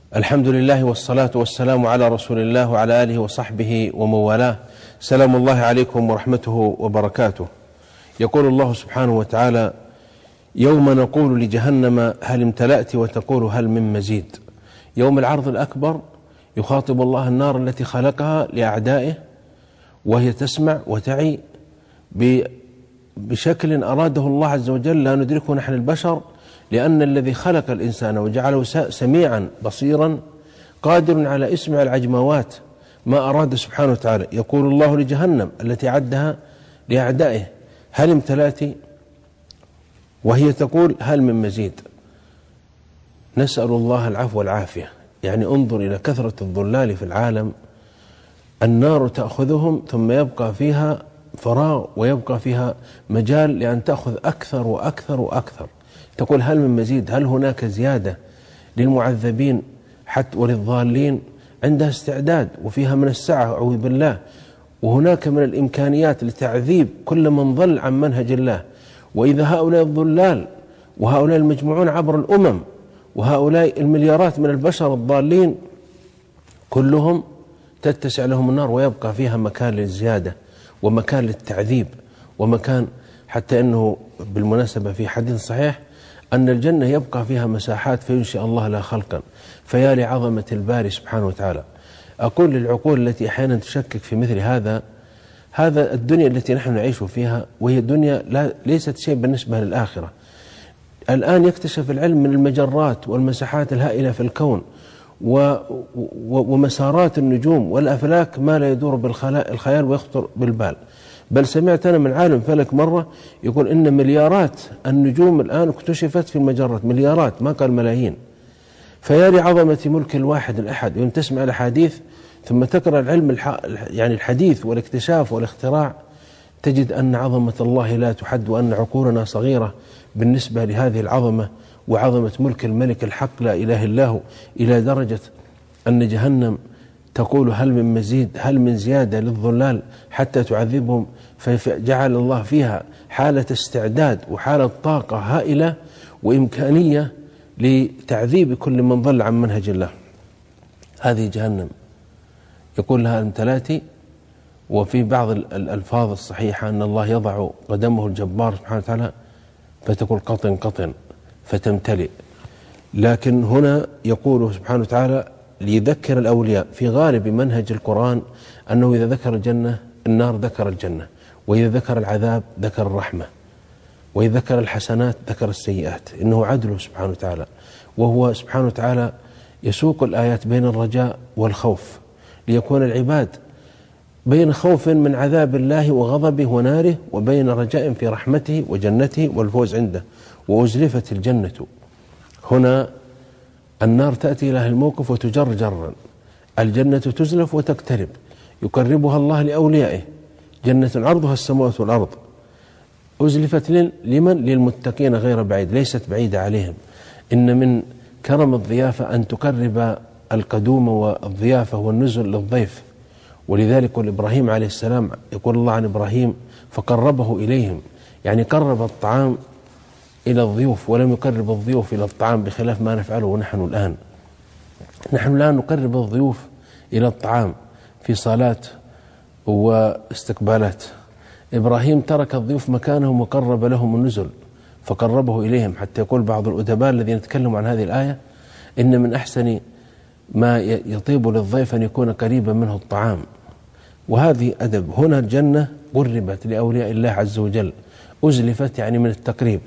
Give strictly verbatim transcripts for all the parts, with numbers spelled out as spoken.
الحمد لله والصلاة والسلام على رسول الله وعلى آله وصحبه ومن والاه. سلام الله عليكم ورحمته وبركاته. يقول الله سبحانه وتعالى: يوم نقول لجهنم هل امتلأت وتقول هل من مزيد. يوم العرض الأكبر يخاطب الله النار التي خلقها لأعدائه، وهي تسمع وتعي بشكل أراده الله عز وجل لا ندركه نحن البشر، لأن الذي خلق الإنسان وجعله سميعا بصيرا قادر على إسماع العجموات ما أراد سبحانه وتعالى. يقول الله لجهنم التي عدها لأعدائه: هل امتلأت؟ وهي تقول هل من مزيد. نسأل الله العفو والعافية. يعني انظر إلى كثرة الضلال في العالم، النار تأخذهم ثم يبقى فيها فراغ ويبقى فيها مجال لأن تأخذ أكثر وأكثر وأكثر. تقول هل من مزيد، هل هناك زيادة للمعذبين حتى وللضالين؟ عندها استعداد وفيها من السعة أعوذ بالله، وهناك من الإمكانيات لتعذيب كل من ضل عن منهج الله. وإذا هؤلاء الضلال وهؤلاء المجموعون عبر الأمم وهؤلاء المليارات من البشر الضالين كلهم تتسع لهم النار ويبقى فيها مكان للزيادة ومكان للتعذيب ومكان، حتى أنه بالمناسبة في حديث صحيح أن الجنة يبقى فيها مساحات فينشئ الله لها خلقا، فيا لعظمة الباري سبحانه وتعالى. أقول للعقول التي أحيانا تشكك في مثل هذا، هذا الدنيا التي نحن نعيش فيها وهي دنيا لا ليست شيء بالنسبة للآخرة. الآن يكتشف العلم من المجرات والمساحات الهائلة في الكون و ومسارات النجوم والأفلاك ما لا يدور بالخيال ويخطر بالبال. بل سمعت أنا من عالم فلك مرة يقول إن مليارات النجوم الآن اكتشفت في المجرات، مليارات ما قال ملايين. فيا لعظمة ملك الواحد الأحد. يوم تسمع الحديث ثم تقرأ العلم الح... يعني الحديث والاكتشاف والاختراع، تجد أن عظمة الله لا تحد، وأن عقولنا صغيرة بالنسبة لهذه العظمة وعظمة ملك الملك الحق لا إله إلا هو، إلى درجة أن جهنم تقول هل من مزيد، هل من زيادة للضلال حتى تعذبهم. فجعل الله فيها حالة استعداد وحالة طاقة هائلة وإمكانية لتعذيب كل من ضل عن منهج الله. هذه جهنم يقول لها امتلأت. وفي بعض الألفاظ الصحيحة أن الله يضع قدمه الجبار سبحانه وتعالى فتقول قطن قطن فتمتلئ. لكن هنا يقول سبحانه وتعالى ليذكر الأولياء في غالب منهج القرآن أنه إذا ذكر الجنة النار ذكر الجنة، وإذا ذكر العذاب ذكر الرحمة، وإذا ذكر الحسنات ذكر السيئات. إنه عدله سبحانه وتعالى، وهو سبحانه وتعالى يسوق الآيات بين الرجاء والخوف ليكون العباد بين خوف من عذاب الله وغضبه وناره وبين رجاء في رحمته وجنته والفوز عنده. وأزلفت الجنة. هنا النار تأتي إلى الموقف وتجر جرا، الجنة تزلف وتقترب، يقربها الله لأوليائه. جنة عرضها السماوات والأرض أزلفت لمن؟ للمتقين غير بعيد، ليست بعيدة عليهم. إن من كرم الضيافة أن تقرب القدوم والضيافة والنزل للضيف. ولذلك يقول إبراهيم عليه السلام، يقول الله عن إبراهيم فقربه إليهم، يعني قرب الطعام إلى الضيوف ولم يقرب الضيوف إلى الطعام، بخلاف ما نفعله نحن الآن. نحن الآن نقرب الضيوف إلى الطعام في صالات واستقبالات. إبراهيم ترك الضيوف مكانهم وقرب لهم النزل فقربه إليهم، حتى يقول بعض الأدباء الذين يتكلموا عن هذه الآية إن من أحسن ما يطيب للضيف أن يكون قريبا منه الطعام. وهذه أدب. هنا الجنة قربت لأولياء الله عز وجل، أزلفت يعني من التقريب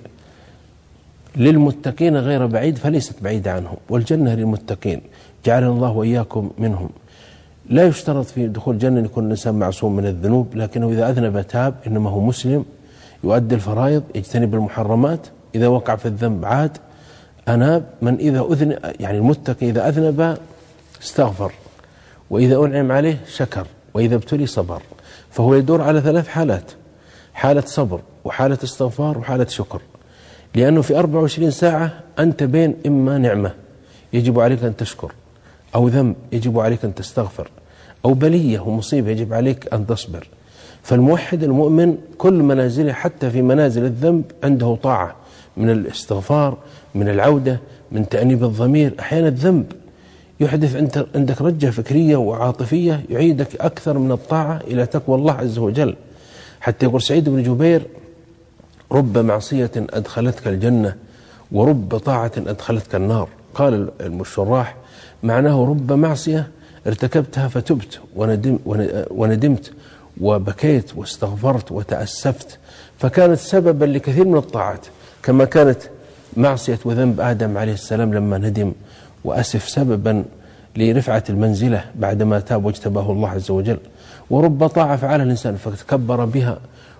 للمتقين غير بعيد، فليست بعيدة عنهم. والجنة للمتقين جعلنا الله وإياكم منهم. لا يشترط في دخول الجنة أن يكون الإنسان معصوم من الذنوب، لكنه إذا أذنب تاب، إنما هو مسلم يؤدي الفرائض يجتنب المحرمات، إذا وقع في الذنب عاد أناب. من إذا أذن يعني المتقي إذا أذنب استغفر، وإذا أنعم عليه شكر، وإذا ابتلي صبر. فهو يدور على ثلاث حالات: حالة صبر وحالة استغفار وحالة شكر. لأنه في أربع وعشرين ساعة أنت بين إما نعمة يجب عليك أن تشكر، أو ذنب يجب عليك أن تستغفر، أو بلية ومصيبة يجب عليك أن تصبر. فالموحد المؤمن كل منازله حتى في منازل الذنب عنده طاعة من الاستغفار، من العودة، من تأنيب الضمير. أحيانا الذنب يحدث عندك رجة فكرية وعاطفية يعيدك أكثر من الطاعة إلى تقوى الله عز وجل. حتى يقول سعيد بن جبير: رب معصية أدخلتك الجنة ورب طاعة أدخلتك النار. قال الشراح: معناه رب معصية ارتكبتها فتبت وندمت وبكيت واستغفرت وتأسفت، فكانت سببا لكثير من الطاعات، كما كانت معصية وذنب آدم عليه السلام لما ندم وأسف سببا لرفعة المنزلة بعدما تاب واجتباه الله عز وجل. ورب طاعة فعلها الإنسان فتكبر بها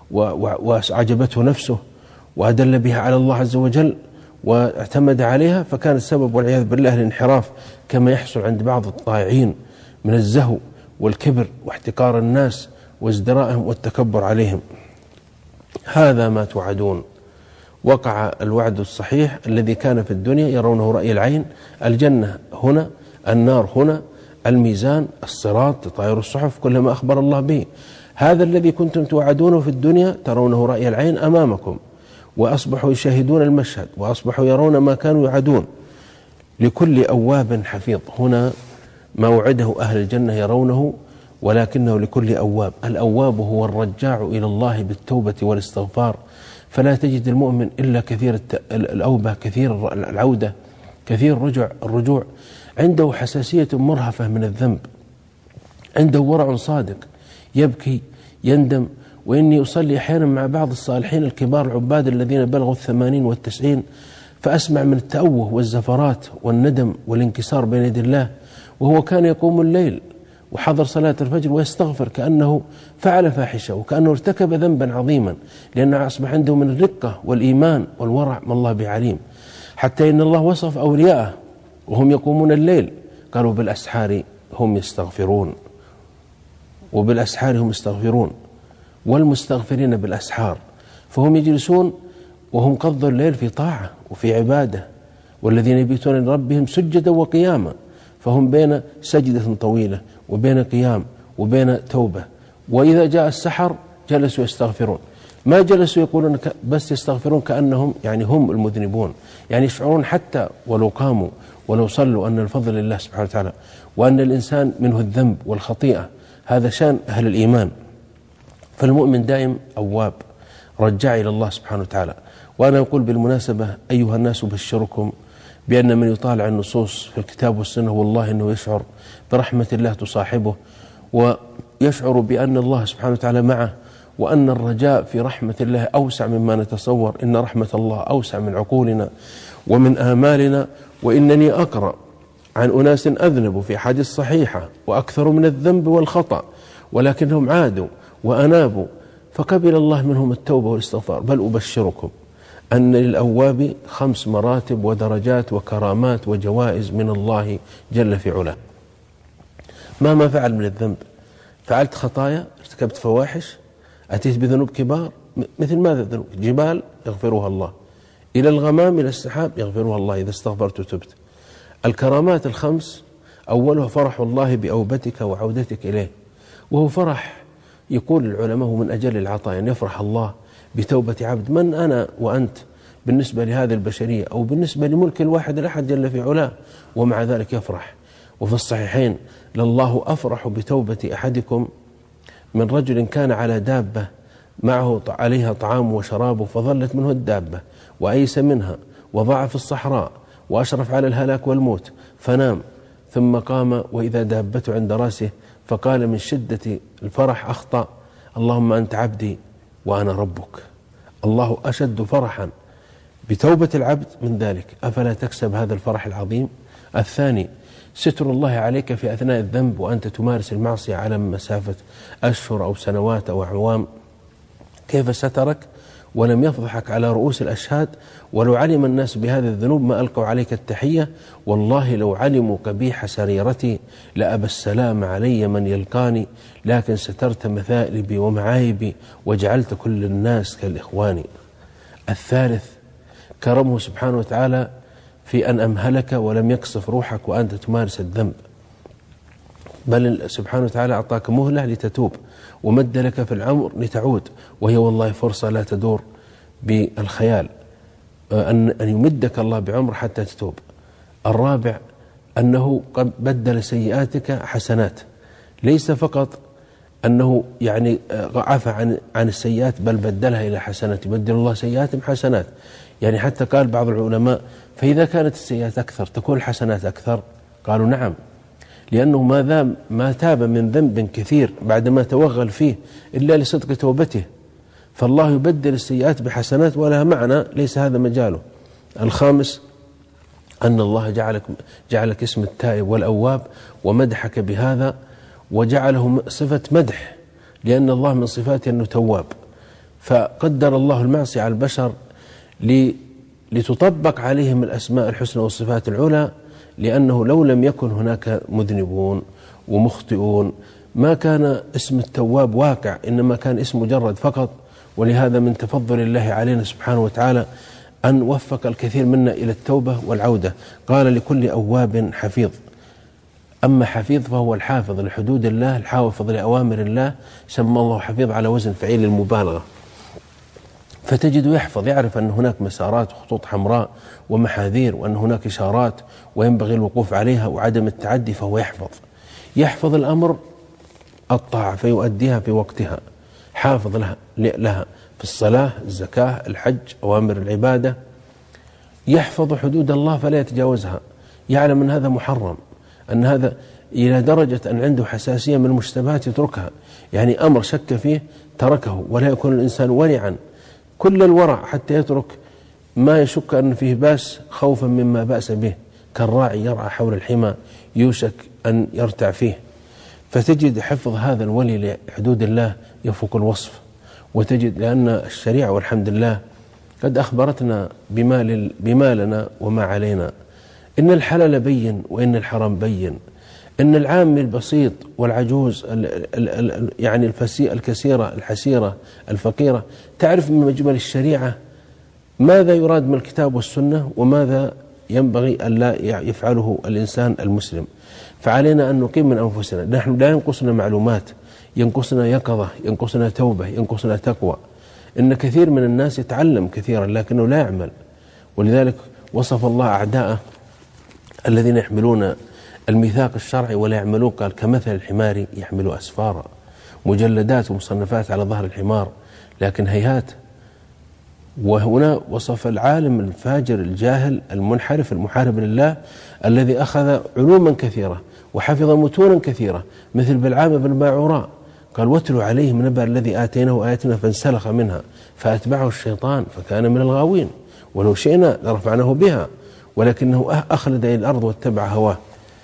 وأعجبته نفسه وأدل بها على الله عز وجل واعتمد عليها، فكان السبب والعياذ بالله الانحراف، كما يحصل عند بعض الطائعين من الزهو والكبر واحتقار الناس وازدرائهم والتكبر عليهم. هذا ما توعدون. وقع الوعد الصحيح الذي كان في الدنيا يرونه رأي العين: الجنة هنا، النار هنا، الميزان، الصراط، تطاير الصحف، كل ما أخبر الله به. هذا الذي كنتم توعدونه في الدنيا ترونه رأي العين أمامكم، وأصبحوا يشاهدون المشهد وأصبحوا يرون ما كانوا يعدون. لكل أواب حفيظ. هنا ما وعده أهل الجنة يرونه، ولكنه لكل أواب. الأواب هو الرجاع إلى الله بالتوبة والاستغفار، فلا تجد المؤمن إلا كثير الأوبة، كثير العودة، كثير الرجوع الرجوع عنده حساسية مرهفة من الذنب، عنده ورع صادق، يبكي يندم. وإني أصلي أحيانا مع بعض الصالحين الكبار العباد الذين بلغوا الثمانين والتسعين، فأسمع من التأوه والزفرات والندم والانكسار بين يدي الله، وهو كان يقوم الليل وحضر صلاة الفجر ويستغفر كأنه فعل فاحشة وكأنه ارتكب ذنبا عظيما، لأنه أصبح عنده من الرقة والإيمان والورع ما الله بعليم. حتى إن الله وصف أولياءه وهم يقومون الليل، قالوا بالأسحار هم يستغفرون، وبالأسحار هم يستغفرون، والمستغفرين بالأسحار. فهم يجلسون وهم قضوا الليل في طاعة وفي عبادة، والذين يبيتون لربهم سجدا وقياما، فهم بين سجدة طويلة وبين قيام وبين توبة. وإذا جاء السحر جلسوا يستغفرون، ما جلسوا يقولون بس يستغفرون كأنهم يعني هم المذنبون، يعني يشعرون حتى ولو قاموا ولو صلوا أن الفضل لله سبحانه وتعالى، وأن الإنسان منه الذنب والخطيئة. هذا شان أهل الإيمان. فالمؤمن دائم أواب رجع إلى الله سبحانه وتعالى. وأنا أقول بالمناسبة أيها الناس أبشركم بأن من يطالع النصوص في الكتاب والسنة والله أنه يشعر برحمة الله تصاحبه، ويشعر بأن الله سبحانه وتعالى معه، وأن الرجاء في رحمة الله أوسع مما نتصور. إن رحمة الله أوسع من عقولنا ومن آمالنا. وإنني أقرأ عن أناس أذنبوا في حديث صحيحة وأكثر من الذنب والخطأ، ولكنهم عادوا وأنابوا فقبل الله منهم التوبة والاستغفار. بل أبشركم أن للأواب خمس مراتب ودرجات وكرامات وجوائز من الله جل في علاه. ما ما فعل من الذنب، فعلت خطايا، ارتكبت فواحش، أتيت بذنوب كبار، مثل ماذا الذنوب؟ جبال يغفرها الله، إلى الغمام إلى السحاب يغفرها الله إذا استغفرت وتبت. الكرامات الخمس أولها فرح الله بأوبتك وعودتك إليه، وهو فرح يقول العلماء من أجل العطاء، أن يفرح الله بتوبة عبد. من أنا وأنت بالنسبة لهذه البشرية أو بالنسبة لملك الواحد الأحد جل في علاه، ومع ذلك يفرح. وفي الصحيحين: لله أفرح بتوبة أحدكم من رجل كان على دابة معه عليها طعام وشراب فظلت منه الدابة وأيس منها وضاع في الصحراء وأشرف على الهلاك والموت فنام، ثم قام وإذا دابته عند رأسه فقال من شدة الفرح أخطأ: اللهم أنت عبدي وأنا ربك. الله أشد فرحا بتوبة العبد من ذلك. أفلا تكسب هذا الفرح العظيم؟ الثاني: ستر الله عليك في أثناء الذنب وأنت تمارس المعصية على مسافة أشهر أو سنوات أو أعوام. كيف سترك ولم يفضحك على رؤوس الأشهاد؟ ولو علم الناس بهذه الذنوب ما ألقوا عليك التحية. والله لو علموا قبيح سريرتي لأبى السلام علي من يلقاني، لكن سترت مثائبي ومعايبي وجعلت كل الناس كالإخوان. الثالث: كرمه سبحانه وتعالى في أن أمهلك ولم يقصف روحك وأنت تمارس الذنب، بل سبحانه وتعالى أعطاك مهلة لتتوب ومد لك في العمر لتعود، وهي والله فرصة لا تدور بالخيال أن أن يمدك الله بعمر حتى تتوب. الرابع: أنه قد بدل سيئاتك حسنات، ليس فقط أنه يعني عفى عن عن السيئات بل بدلها إلى حسنات، يبدل الله سيئاتهم حسنات. يعني حتى قال بعض العلماء: فإذا كانت السيئات أكثر تكون الحسنات أكثر؟ قالوا: نعم، لأنه ما ذا ما تاب من ذنب كثير بعدما توغل فيه إلا لصدق توبته، فالله يبدل السيئات بحسنات ولها معنى ليس هذا مجاله. الخامس أن الله جعلك جعلك اسم التائب والأواب ومدحك بهذا، وجعله صفة مدح، لأن الله من صفاته أنه تواب، فقدر الله المعصية على البشر لتطبق عليهم الأسماء الحسنى والصفات العلى، لأنه لو لم يكن هناك مذنبون ومخطئون ما كان اسم التواب واقع، إنما كان اسم مجرد فقط. ولهذا من تفضل الله علينا سبحانه وتعالى أن وفق الكثير منا إلى التوبة والعودة. قال: لكل أواب حفيظ. أما حفيظ فهو الحافظ لحدود الله، الحافظ لأوامر الله، سمى الله حفيظ على وزن فعيل المبالغة. فتجد يحفظ، يعرف أن هناك مسارات وخطوط حمراء ومحاذير، وأن هناك إشارات وينبغي الوقوف عليها وعدم التعدي، فهو يحفظ يحفظ الأمر الطاعة فيؤديها في وقتها، حافظ لها, لها في الصلاة، الزكاة، الحج، أوامر العبادة، يحفظ حدود الله فلا يتجاوزها، يعلم أن هذا محرم، أن هذا إلى درجة أن عنده حساسية من المشتبهات يتركها، يعني أمر شك فيه تركه، ولا يكون الإنسان ورعا كل الورع حتى يترك ما يشك أن فيه باس خوفا مما بأس به، كالراعي يرعى حول الحمى يوشك أن يرتع فيه. فتجد حفظ هذا الولي لحدود الله يفوق الوصف، وتجد لأن الشريعة والحمد لله قد أخبرتنا بما, بما لنا وما علينا، إن الحلال بين وإن الحرام بين، إن العامي البسيط والعجوز ال ال ال يعني الفسي الكثيرة الحسيرة الفقيرة تعرف من مجمل الشريعة ماذا يراد من الكتاب والسنة وماذا ينبغي أن لا يفعله الإنسان المسلم. فعلينا أن نقيم من أنفسنا، نحن لا ينقصنا معلومات، ينقصنا يقظة، ينقصنا توبة، ينقصنا تقوى. إن كثير من الناس يتعلم كثيرا لكنه لا يعمل، ولذلك وصف الله أعداءه الذين يحملون الميثاق الشرعي ولا يعملون، قال: كمثل الحمار يحمل أسفارا، مجلدات ومصنفات على ظهر الحمار لكن هيهات. وهنا وصف العالم الفاجر الجاهل المنحرف المحارب لله الذي أخذ علوما كثيرة وحفظ متونا كثيرة، مثل بلعام بن باعوراء، قال: واتلوا عليهم نبأ الذي آتيناه آياتنا فانسلخ منها فأتبعه الشيطان فكان من الغاوين، ولو شئنا لرفعناه بها ولكنه أخلد إلى الأرض واتبع هواه.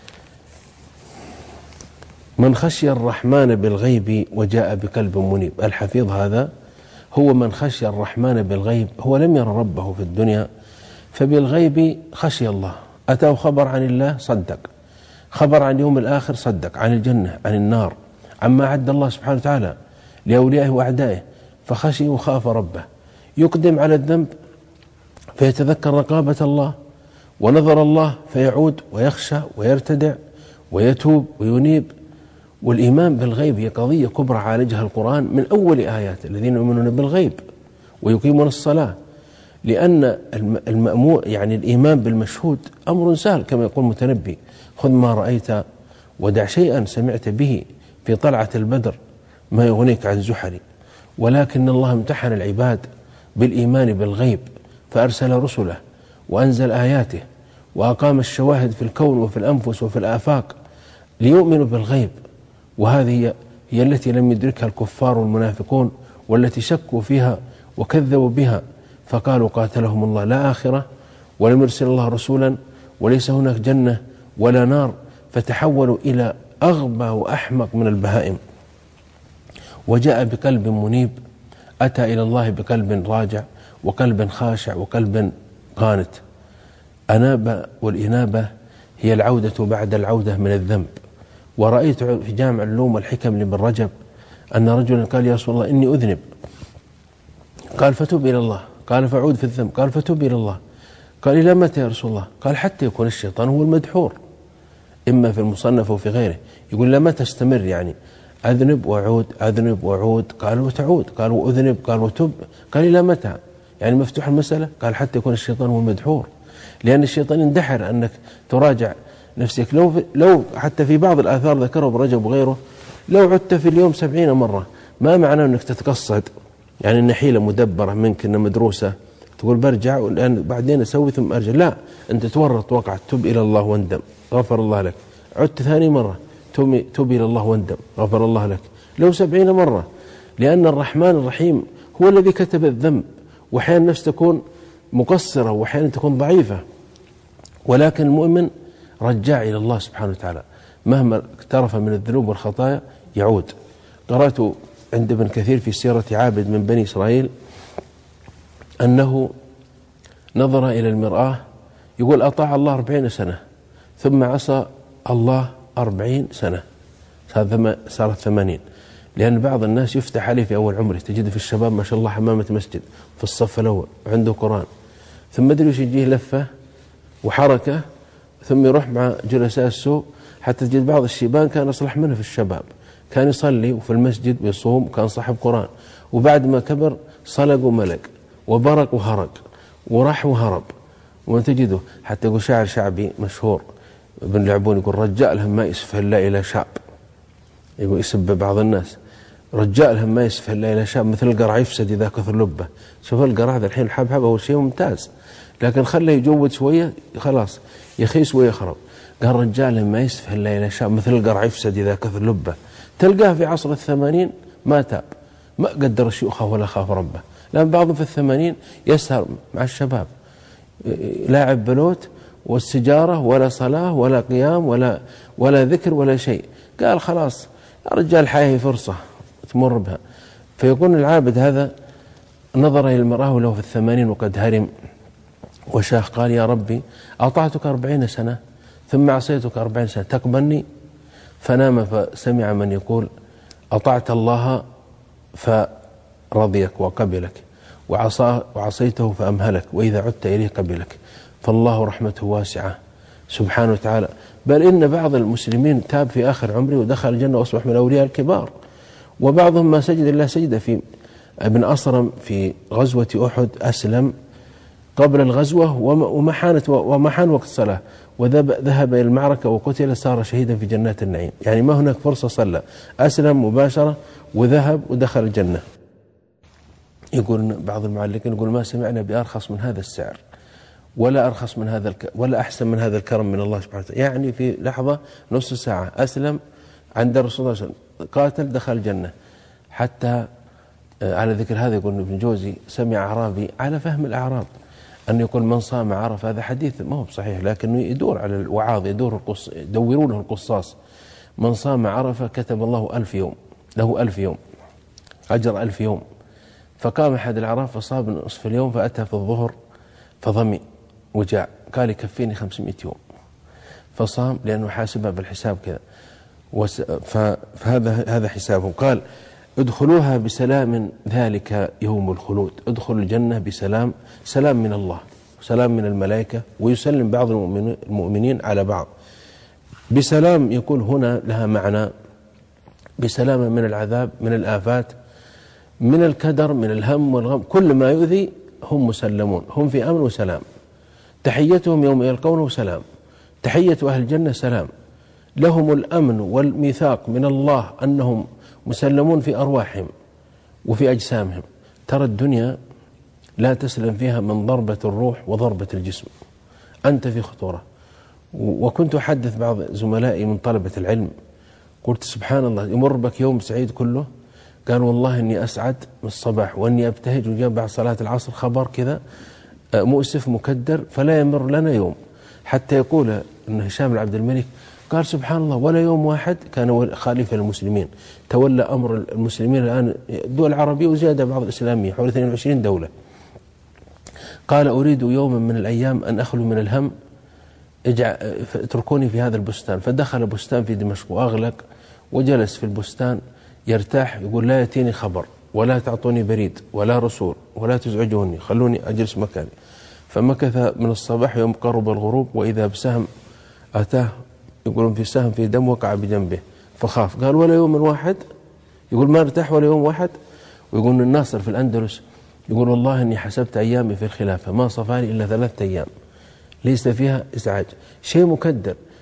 من خشي الرحمن بالغيب وجاء بقلب منيب. الحفيظ هذا هو من خشي الرحمن بالغيب، هو لم ير ربه في الدنيا، فبالغيب خشي الله، أتاه خبر عن الله صدق، خبر عن يوم الآخر صدق، عن الجنة، عن النار، عما أعد الله سبحانه وتعالى لأوليائه وأعدائه، فخشي وخاف ربه. يقدم على الذنب فيتذكر رقابة الله ونظر الله فيعود ويخشى ويرتدع ويتوب وينيب. والإيمان بالغيب هي قضية كبرى عالجها القرآن من أول آيات: الذين يؤمنون بالغيب ويقيمون الصلاة. لأن المأمور يعني الإيمان بالمشهود أمر سهل، كما يقول المتنبي: خذ ما رأيت ودع شيئا سمعت به في طلعة البدر ما يغنيك عن زحري. ولكن الله امتحن العباد بالإيمان بالغيب فأرسل رسله وأنزل آياته وأقام الشواهد في الكون وفي الأنفس وفي الآفاق ليؤمنوا بالغيب. وهذه هي التي لم يدركها الكفار والمنافقون، والتي شكوا فيها وكذبوا بها، فقالوا قاتلهم الله: لا آخرة، ولم يرسل الله رسولا، وليس هناك جنة ولا نار، فتحولوا إلى أغبى وأحمق من البهائم. وجاء بقلب منيب، أتى إلى الله بقلب راجع وقلب خاشع وقلب قانت. أناب، والإنابة هي العودة بعد العودة من الذنب. ورأيت في جامع العلوم والحكم لابن رجب أن رجلا قال: يا رسول الله إني أذنب، قال: فتب إلى الله، قال: فأعود في الذنب، قال: فتب إلى الله، قال: إلى متى يا رسول الله؟ قال: حتى يكون الشيطان هو المدحور، إما في المصنف أو في غيره، يقول: لما تستمر يعني أذنب وأعود أذنب وأعود، قال: وتعود، قال: وأذنب، قال: وتب، قال: إلى متى؟ يعني مفتوح المسألة، قال: حتى يكون الشيطان هو المدحور، لأن الشيطان يندحر أنك تراجع نفسك. لو لو حتى في بعض الآثار ذكره ابن رجب وغيره، لو عدت في اليوم سبعين مرة ما معناه أنك تتقصد، يعني أن حيلة مدبرة منك، أن مدروسة تقول برجع والآن بعدين أسوي ثم أرجع. لا، أنت تورط وقعت، تب إلى الله واندم غفر الله لك. عدت ثاني مرة تب إلى الله واندم غفر الله لك. لو سبعين مرة، لأن الرحمن الرحيم هو الذي كتب الذنب. وأحيانا النفس تكون مقصرة وأحيانا تكون ضعيفة، ولكن المؤمن رجاع إلى الله سبحانه وتعالى، مهما اقترف من الذنوب والخطايا يعود. قرأت عند ابن كثير في سيرة عابد من بني إسرائيل أنه نظر إلى المرآة، يقول أطاع الله أربعين سنة ثم عصى الله أربعين سنة، صارت ثمانين. لأن بعض الناس يفتح عليه في أول عمره، تجد في الشباب ما شاء الله حمامة مسجد في الصف الأول وعنده قرآن، ثم مدري وش يجيه لفة وحركة، ثم يروح مع جلساء السوء. حتى تجد بعض الشيبان كان أصلح منه في الشباب، كان يصلي وفي المسجد ويصوم وكان صاحب قرآن، وبعد ما كبر صلق وملق وبرق وهرق وراح وهرب. وتجده حتى يقول شاعر شعبي مشهور ابن لعبون يقول رجاء الهماء يسفل لا إلى شاب، يقول يسب بعض الناس رجاء الهماء يسفل لا إلى شاب مثل القرع يفسد إذا كثر لبه. شوف القرع هذا الحين الحبحب هو شيء ممتاز، لكن خله يجود شوية خلاص يخيس ويخرب. قال رجاء الهماء يسفل لا إلى شاب مثل القرع يفسد إذا كثر لبه. تلقاه في عصر الثمانين ما تاب، ما قدر الشيوخ ولا خاف ربه. لأن بعضهم في الثمانين يسهر مع الشباب لاعب بلوت والسجارة ولا صلاة ولا قيام ولا ولا ذكر ولا شيء. قال خلاص يا رجال الحياة فرصة تمر بها. فيكون العابد هذا نظر إلى المرأة وله في الثمانين وقد هرم وشاخ، قال يا ربي أطعتك أربعين سنة ثم عصيتك أربعين سنة تقبلني؟ فنام فسمع من يقول أطعت الله فرضيك وقبلك، وعصيته فأمهلك، وإذا عدت إليه قبلك. فالله رحمته واسعة سبحانه وتعالى. بل إن بعض المسلمين تاب في آخر عمره ودخل الجنة وأصبح من الأولياء الكبار، وبعضهم ما سجد الله سجد. في ابن أصرم في غزوة أحد أسلم قبل الغزوة وما حانت وما حان وقت الصلاة، وذهب إلى المعركة وقتل، صار شهيدا في جنات النعيم. يعني ما هناك فرصة، صلى أسلم مباشرة وذهب ودخل الجنة. يقول بعض المعلقين يقول ما سمعنا بأرخص من هذا السعر ولا أرخص من هذا الك... ولا أحسن من هذا الكرم من الله سبحانه وتعالى. يعني في لحظة نص ساعة أسلم عند الرسول صلى الله عليه وسلم، قاتل، دخل الجنة. حتى على ذكر هذا يقول ابن جوزي سمع أعرابي على فهم الأعراب أن يقول من صام عرف، هذا حديث ما هو صحيح لكنه يدور على الوعاظ، يدور القص يدورونه القصاص. من صام عرفة كتب الله ألف يوم، له ألف يوم أجر ألف يوم. فقام أحد الأعراب فصاب نصف اليوم، فأتى في الظهر فظمئ وجاع، قال يكفيني خمسمائة يوم، فصام لأنه حاسبها بالحساب كذا. فهذا هذا حسابه. قال ادخلوها بسلام ذلك يوم الخلود، ادخلوا الجنة بسلام، سلام من الله سلام من الملائكة، ويسلم بعض المؤمنين على بعض بسلام. يكون هنا لها معنى بسلامة من العذاب، من الآفات، من الكدر، من الهم والغم، كل ما يؤذي هم مسلمون، هم في أمن وسلام. تحيتهم يوم يلقونه سلام، تحية أهل الجنة سلام، لهم الأمن والميثاق من الله أنهم مسلمون في أرواحهم وفي أجسامهم. ترى الدنيا لا تسلم فيها من ضربة الروح وضربة الجسم، أنت في خطورة. وكنت أحدث بعض زملائي من طلبة العلم، قلت سبحان الله يمر بك يوم سعيد كله، قال والله إني أسعد من الصباح وإني أبتهج، وجاء بعد صلاة العصر خبر كذا مؤسف مكدر، فلا يمر لنا يوم حتى يقول أن هشام العبد الملك قال سبحان الله ولا يوم واحد كان خليفة للمسلمين تولى أمر المسلمين الآن دول عربية وزيادة بعض الإسلامية حوالي اثنين وعشرين دولة. قال أريد يوما من الأيام أن أخلو من الهم، اتركوني في هذا البستان. فدخل البستان في دمشق وأغلق وجلس في البستان يرتاح، يقول لا يأتيني خبر ولا تعطوني بريد ولا رسول ولا تزعجوني، خلوني أجلس مكاني. فمكث من الصباح يوم قرب الغروب، وإذا بسهم أتاه، يقولون في سهم في دم وقع بجنبه، فخاف. قال ولا يوم واحد، يقول ما ارتاح ولا يوم واحد. ويقول الناصر في الأندلس يقول والله إني حسبت أيامي في الخلافة ما صفاني إلا ثلاثة أيام ليس فيها إزعاج، شيء مكدر.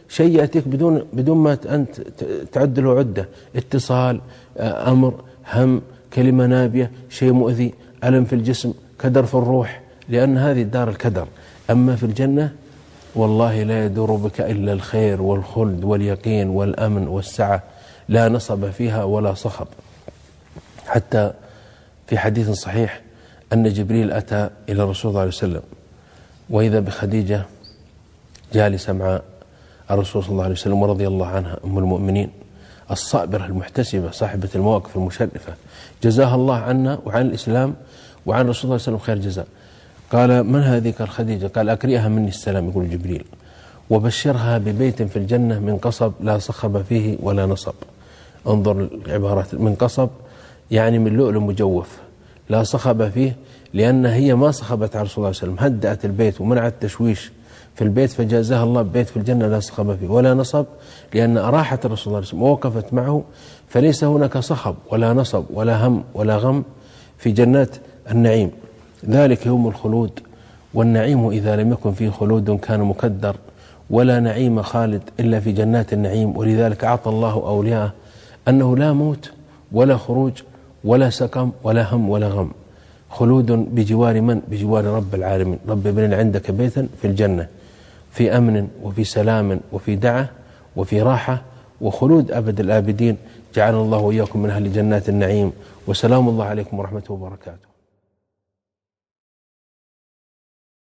شيء يأتيك بدون بدون ما أنت تعد له عدة، اتصال، أمر، هم، كلمة نابية، شيء مؤذي، ألم في الجسم، كدر في الروح، لأن هذه دار الكدر. أما في الجنة والله لا يدور بك إلا الخير والخلد واليقين والأمن والسعة، لا نصب فيها ولا صخب. حتى في حديث صحيح أن جبريل أتى إلى الرسول صلى الله عليه وسلم وإذا بخديجة جالسة مع الرسول صلى الله عليه وسلم ورضي الله عنها أم المؤمنين الصابرة المحتسبة صاحبة المواقف المشرفة، جزاها الله عنا وعن الإسلام وعن الرسول صلى الله عليه وسلم خير جزاء. قال: من هذه؟ قال: خديجة. قال: أكرئها مني السلام، يقول جبريل، وبشرها ببيت في الجنة من قصب لا صخب فيه ولا نصب. انظر العبارات، من قصب يعني من لؤلؤ مجوف، لا صخب فيه لأن هي ما صخبت على رسول الله صلى الله عليه وسلم، هدأت البيت ومنعت التشويش في البيت، فجازاها الله ببيت في الجنة لا صخب فيه ولا نصب، لأن أراحت الرسول صلى الله عليه وسلم ووقفت معه، فليس هناك صخب ولا نصب ولا هم ولا غم في جنات النعيم. ذلك يوم الخلود، والنعيم إذا لم يكن فيه خلود كان مكدر، ولا نعيم خالد إلا في جنات النعيم. ولذلك أعطى الله أولياءه أنه لا موت ولا خروج ولا سقم ولا هم ولا غم، خلود بجوار من؟ بجوار رب العالمين. رب ابن عندك بيتا في الجنة في أمن وفي سلام وفي دعة وفي راحة وخلود أبد الآبدين. جعلنا الله وإياكم من أهل جنات النعيم، وسلام الله عليكم ورحمته وبركاته.